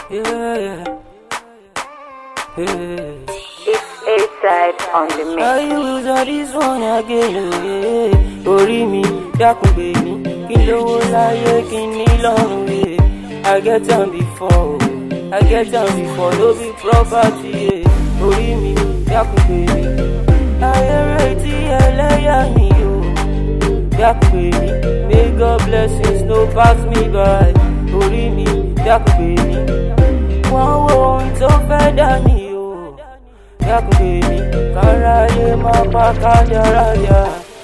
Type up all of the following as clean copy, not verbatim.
Yeah. It's A-side on the mix. I use all this one again, orí mi, dákun gbè mí, kí n lówó láyé, kí n ní lọ́rùn, I get them before, no be property, orí mi, dákun gbè mí. Ayé retí ẹlẹ́yà mi o, dákun gbè mí, may God blessings no pass me by, orí mi, dákun gbè mí. Wọ́n wo ohun tó fẹ́ dá mi o, dákun gbè mí, káráyé má pa kádàráyà.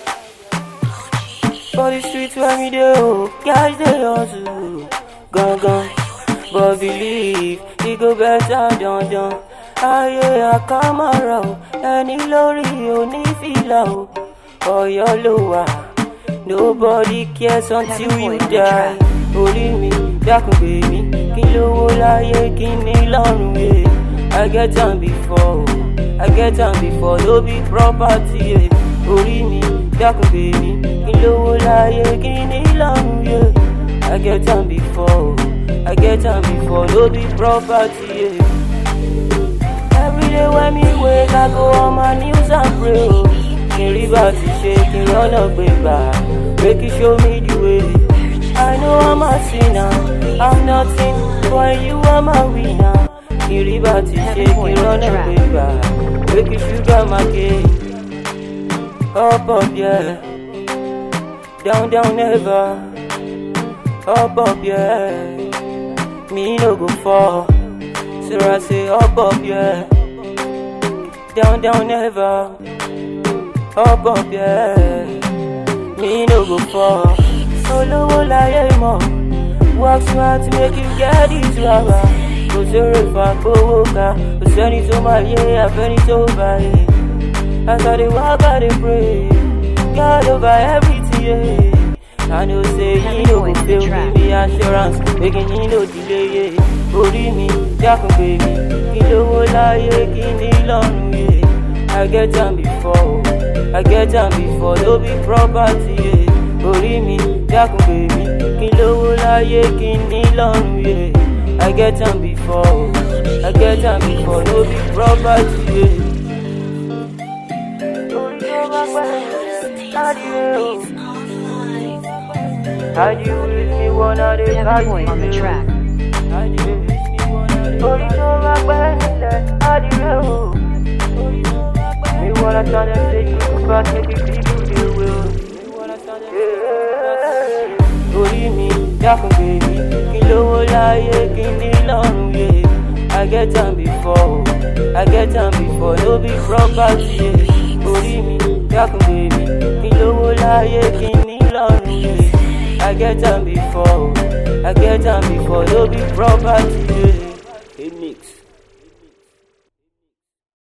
For the streets where me dey o, guys dey hustle, gangan, but believe it go better dandan. Ayé àkàmàrà o, ẹni lórí onífìlà o, Ọ̀yọ́ ló wà, nobody cares until you die. Orí mi, dákun gbè mí, kí n lówó láyé, kí n ní lọ́rùn, I get them before, no be property, orí mi, dákun gbè mí, kí n lówó láyé, kí n ní lọ́rùn, I get them before, no be property, Every day when me wake, I go on my knees and pray, kí n rí bá ti ṣe, kí n rọ́nà gbégbá, make you show me the way. I know I'm a sinner, I'm nothing, but you are my winner. Kí n rí bá ti ṣe, kí n rọ́nà gbégbá, make you sugar my cake. Up, yeah, down, never. Up, yeah, me no go fall. So I say up, yeah, down, never. Up, yeah, me no go fall. Olówó láyé mọ̀, work smart to make you get this rubber. Kò sórè fà gbówó ká, kò sẹ́ni tó máa yé àfẹ́ni tó bá yé. As I dey walk, I dey pray, God over everything, I know say he no go fail, give me assurance, making he no delay, Orí mi, dákun gbè mí, kí n lówó láyé, kí n ní lọ́rùn, I get them before, no be property, Orí mi, dákun gbè mí, kí n lówó láyé, kí n ní lọ́rùn, I get them before, no be property, Hide you with me one of the Heavy Boy on the track. Me wanna turn and say you can pass me the people they will. Orí mi, dákun gbè mí, kí n lówó láyé, kí n ní lọ́rùn, I get them before, no be property, Orí mi, dákun gbè mí, kí n lówó láyé, kí n ní lọ́rùn, I get them before, no be property.